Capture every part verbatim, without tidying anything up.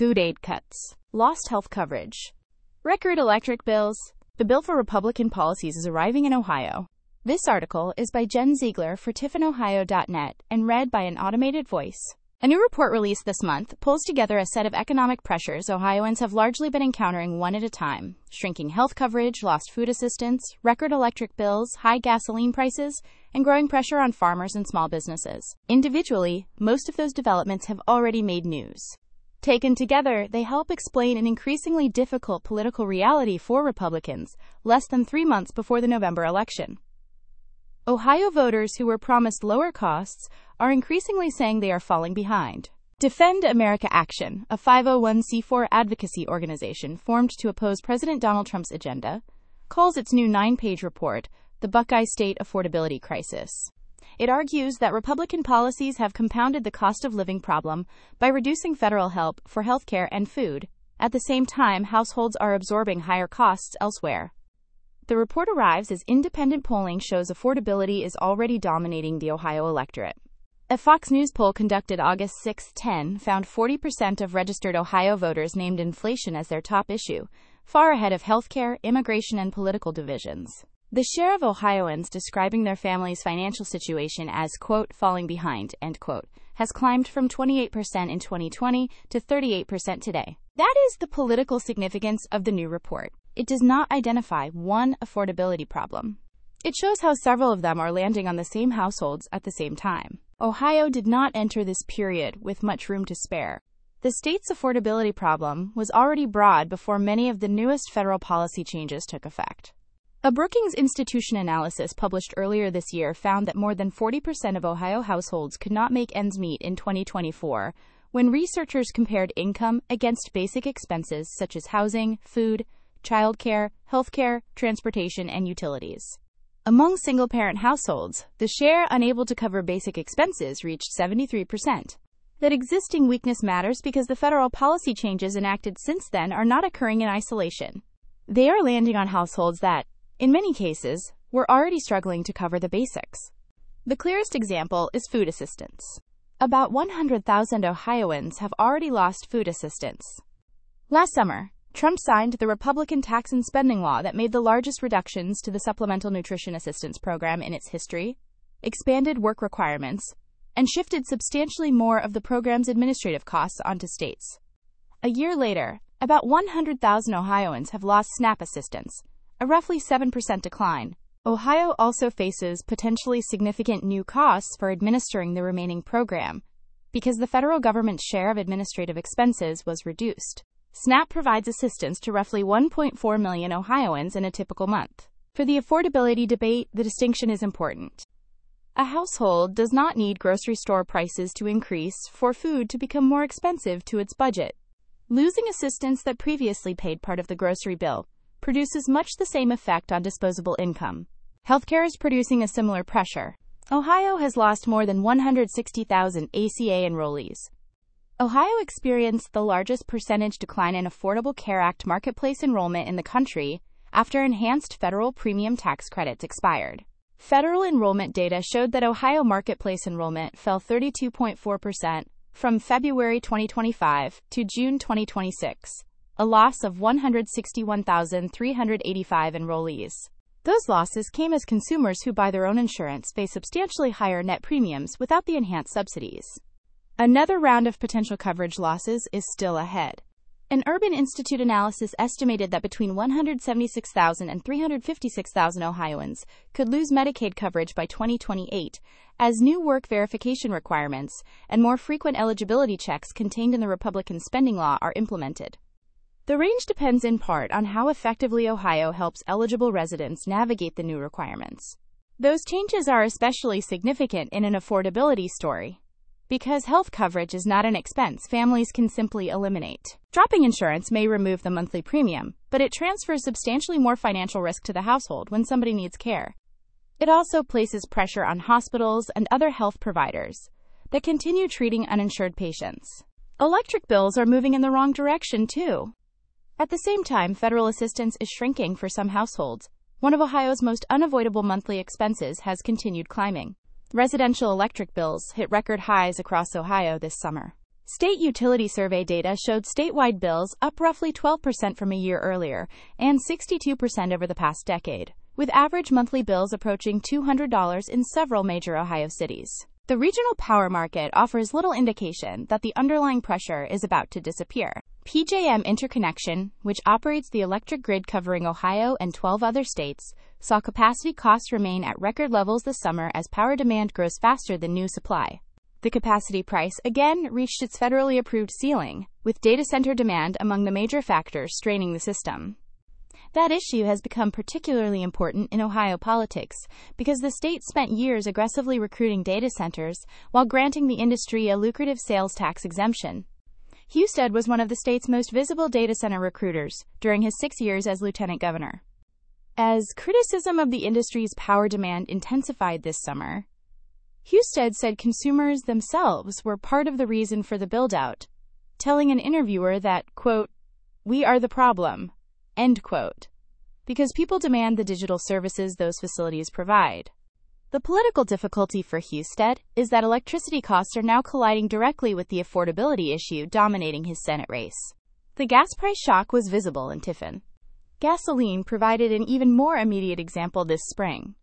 Food aid cuts. Lost health coverage. Record electric bills. The bill for Republican policies is arriving in Ohio. This article is by Jen Ziegler for Tiffin Ohio dot net and read by an automated voice. A new report released this month pulls together a set of economic pressures Ohioans have largely been encountering one at a time: shrinking health coverage, lost food assistance, record electric bills, high gasoline prices, and growing pressure on farmers and small businesses. Individually, most of those developments have already made news. Taken together, they help explain an increasingly difficult political reality for Republicans, less than three months before the November election. Ohio voters who were promised lower costs are increasingly saying they are falling behind. Defend America Action, a five oh one c four advocacy organization formed to oppose President Donald Trump's agenda, calls its new nine-page report the Buckeye State Affordability Crisis. It argues that Republican policies have compounded the cost of living problem by reducing federal help for health care and food. At the same time, households are absorbing higher costs elsewhere. The report arrives as independent polling shows affordability is already dominating the Ohio electorate. A Fox News poll conducted August sixth, ten found forty percent of registered Ohio voters named inflation as their top issue, far ahead of healthcare, immigration, and political divisions. The share of Ohioans describing their family's financial situation as, quote, falling behind, end quote, has climbed from twenty-eight percent in twenty twenty to thirty-eight percent today. That is the political significance of the new report. It does not identify one affordability problem. It shows how several of them are landing on the same households at the same time. Ohio did not enter this period with much room to spare. The state's affordability problem was already broad before many of the newest federal policy changes took effect. A Brookings Institution analysis published earlier this year found that more than forty percent of Ohio households could not make ends meet in twenty twenty-four, when researchers compared income against basic expenses such as housing, food, childcare, healthcare, transportation, and utilities. Among single-parent households, the share unable to cover basic expenses reached seventy-three percent. That existing weakness matters because the federal policy changes enacted since then are not occurring in isolation. They are landing on households that, in many cases, were already struggling to cover the basics. The clearest example is food assistance. About one hundred thousand Ohioans have already lost food assistance. Last summer, Trump signed the Republican tax and spending law that made the largest reductions to the Supplemental Nutrition Assistance Program in its history, expanded work requirements, and shifted substantially more of the program's administrative costs onto states. A year later, about one hundred thousand Ohioans have lost SNAP assistance, a roughly seven percent decline. Ohio also faces potentially significant new costs for administering the remaining program, because the federal government's share of administrative expenses was reduced. SNAP provides assistance to roughly one point four million Ohioans in a typical month. For the affordability debate, the distinction is important. A household does not need grocery store prices to increase for food to become more expensive to its budget. Losing assistance that previously paid part of the grocery bill produces much the same effect on disposable income. Healthcare is producing a similar pressure. Ohio has lost more than one hundred sixty thousand A C A enrollees. Ohio experienced the largest percentage decline in Affordable Care Act marketplace enrollment in the country after enhanced federal premium tax credits expired. Federal enrollment data showed that Ohio marketplace enrollment fell thirty-two point four percent from February twenty twenty-five to June twenty twenty-six, a loss of one hundred sixty-one thousand three hundred eighty-five enrollees. Those losses came as consumers who buy their own insurance face substantially higher net premiums without the enhanced subsidies. Another round of potential coverage losses is still ahead. An Urban Institute analysis estimated that between one hundred seventy-six thousand and three hundred fifty-six thousand Ohioans could lose Medicaid coverage by twenty twenty-eight, as new work verification requirements and more frequent eligibility checks contained in the Republican spending law are implemented. The range depends in part on how effectively Ohio helps eligible residents navigate the new requirements. Those changes are especially significant in an affordability story. Because health coverage is not an expense families can simply eliminate. Dropping insurance may remove the monthly premium, but it transfers substantially more financial risk to the household when somebody needs care. It also places pressure on hospitals and other health providers that continue treating uninsured patients. Electric bills are moving in the wrong direction, too. At the same time, federal assistance is shrinking for some households. One of Ohio's most unavoidable monthly expenses has continued climbing. Residential electric bills hit record highs across Ohio this summer. State utility survey data showed statewide bills up roughly twelve percent from a year earlier and sixty-two percent over the past decade, with average monthly bills approaching two hundred dollars in several major Ohio cities. The regional power market offers little indication that the underlying pressure is about to disappear. P J M Interconnection, which operates the electric grid covering Ohio and twelve other states, saw capacity costs remain at record levels this summer as power demand grows faster than new supply. The capacity price again reached its federally approved ceiling, with data center demand among the major factors straining the system. That issue has become particularly important in Ohio politics because the state spent years aggressively recruiting data centers while granting the industry a lucrative sales tax exemption. Husted was one of the state's most visible data center recruiters during his six years as lieutenant governor. As criticism of the industry's power demand intensified this summer, Husted said consumers themselves were part of the reason for the build-out, telling an interviewer that, quote, "We are the problem," end quote, because people demand the digital services those facilities provide. The political difficulty for Husted is that electricity costs are now colliding directly with the affordability issue dominating his Senate race. The gas price shock was visible in Tiffin. Gasoline provided an even more immediate example this spring.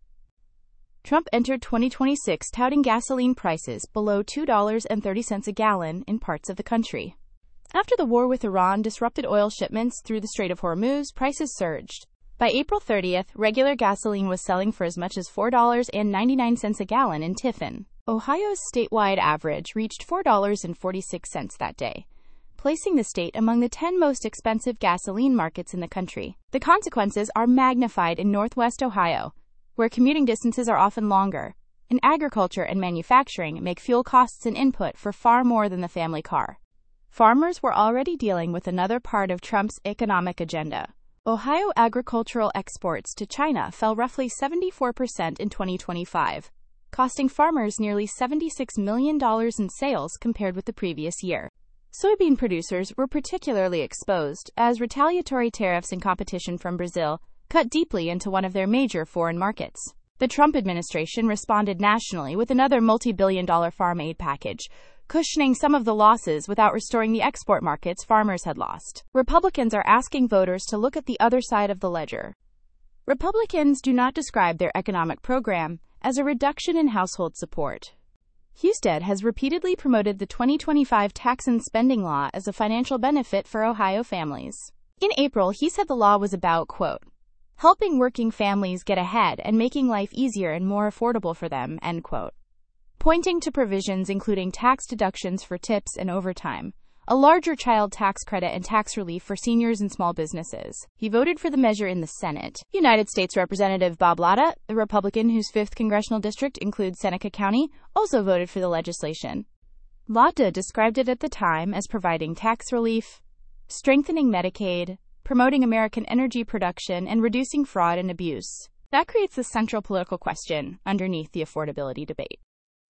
Trump entered twenty twenty-six touting gasoline prices below two dollars and thirty cents a gallon in parts of the country. After the war with Iran disrupted oil shipments through the Strait of Hormuz, prices surged. By April thirtieth, regular gasoline was selling for as much as four dollars and ninety-nine cents a gallon in Tiffin. Ohio's statewide average reached four dollars and forty-six cents that day, placing the state among the ten most expensive gasoline markets in the country. The consequences are magnified in Northwest Ohio, where commuting distances are often longer, and agriculture and manufacturing make fuel costs an input for far more than the family car. Farmers were already dealing with another part of Trump's economic agenda. Ohio agricultural exports to China fell roughly seventy-four percent in twenty twenty-five, costing farmers nearly seventy-six million dollars in sales compared with the previous year. Soybean producers were particularly exposed as retaliatory tariffs and competition from Brazil cut deeply into one of their major foreign markets. The Trump administration responded nationally with another multi-billion dollar farm aid package, cushioning some of the losses without restoring the export markets farmers had lost. Republicans are asking voters to look at the other side of the ledger. Republicans do not describe their economic program as a reduction in household support. Husted has repeatedly promoted the twenty twenty-five tax and spending law as a financial benefit for Ohio families. In April, he said the law was about, quote, helping working families get ahead and making life easier and more affordable for them, end quote. Pointing to provisions including tax deductions for tips and overtime, a larger child tax credit and tax relief for seniors and small businesses. He voted for the measure in the Senate. United States Representative Bob Latta, the Republican whose fifth congressional district includes Seneca County, also voted for the legislation. Latta described it at the time as providing tax relief, strengthening Medicaid, promoting American energy production, and reducing fraud and abuse. That creates the central political question underneath the affordability debate.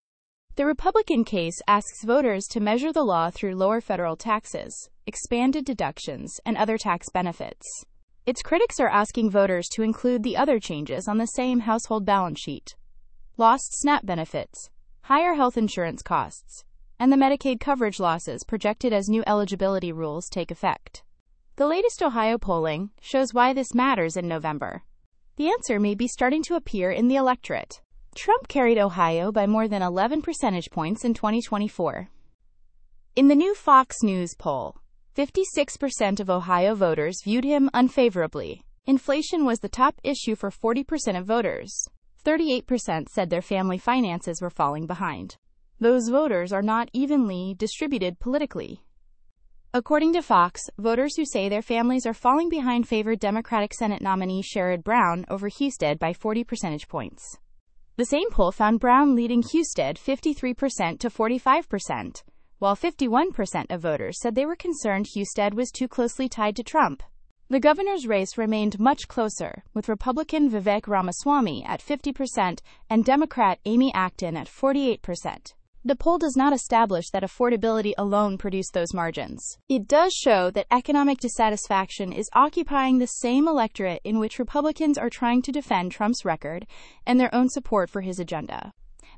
The Republican case asks voters to measure the law through lower federal taxes, expanded deductions, and other tax benefits. Its critics are asking voters to include the other changes on the same household balance sheet: lost SNAP benefits, higher health insurance costs, and the Medicaid coverage losses projected as new eligibility rules take effect. The latest Ohio polling shows why this matters in November. The answer may be starting to appear in the electorate. Trump carried Ohio by more than eleven percentage points in twenty twenty-four. In the new Fox News poll, fifty-six percent of Ohio voters viewed him unfavorably. Inflation was the top issue for forty percent of voters. thirty-eight percent said their family finances were falling behind. Those voters are not evenly distributed politically. According to Fox, voters who say their families are falling behind favored Democratic Senate nominee Sherrod Brown over Husted by forty percentage points. The same poll found Brown leading Husted fifty-three percent to forty-five percent, while fifty-one percent of voters said they were concerned Husted was too closely tied to Trump. The governor's race remained much closer, with Republican Vivek Ramaswamy at fifty percent and Democrat Amy Acton at forty-eight percent. The poll does not establish that affordability alone produced those margins. It does show that economic dissatisfaction is occupying the same electorate in which Republicans are trying to defend Trump's record and their own support for his agenda.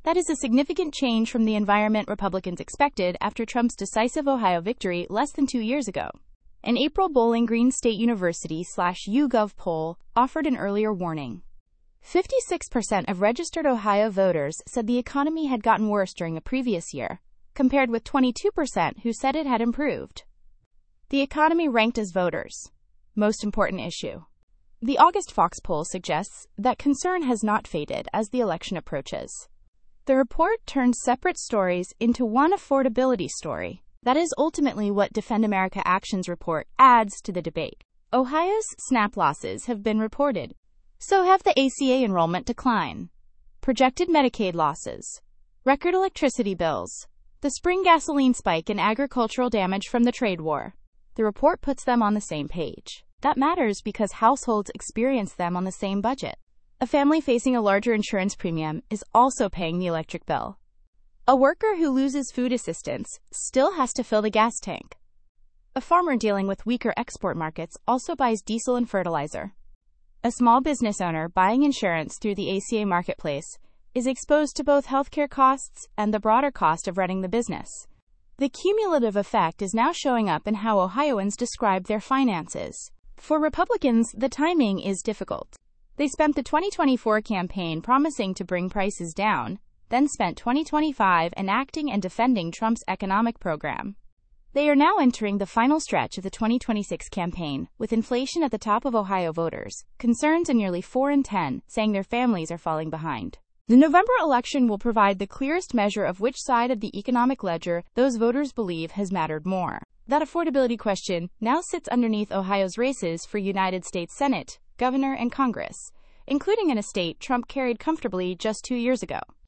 That is a significant change from the environment Republicans expected after Trump's decisive Ohio victory less than two years ago. An April Bowling Green State University slash YouGov poll offered an earlier warning. fifty-six percent of registered Ohio voters said the economy had gotten worse during the previous year, compared with twenty-two percent who said it had improved. The economy ranked as voters' most important issue. The August Fox poll suggests that concern has not faded as the election approaches. The report turns separate stories into one affordability story. That is ultimately what Defend America Action's report adds to the debate. Ohio's SNAP losses have been reported. So have the A C A enrollment decline, projected Medicaid losses, record electricity bills, the spring gasoline spike, and agricultural damage from the trade war. The report puts them on the same page. That matters because households experience them on the same budget. A family facing a larger insurance premium is also paying the electric bill. A worker who loses food assistance still has to fill the gas tank. A farmer dealing with weaker export markets also buys diesel and fertilizer. A small business owner buying insurance through the A C A marketplace is exposed to both healthcare costs and the broader cost of running the business. The cumulative effect is now showing up in how Ohioans describe their finances. For Republicans, the timing is difficult. They spent the twenty twenty-four campaign promising to bring prices down, then spent twenty twenty-five enacting and defending Trump's economic program. They are now entering the final stretch of the twenty twenty-six campaign, with inflation at the top of Ohio voters, concerns in nearly four in ten saying their families are falling behind. The November election will provide the clearest measure of which side of the economic ledger those voters believe has mattered more. That affordability question now sits underneath Ohio's races for United States Senate, Governor, and Congress, including in a state Trump carried comfortably just two years ago.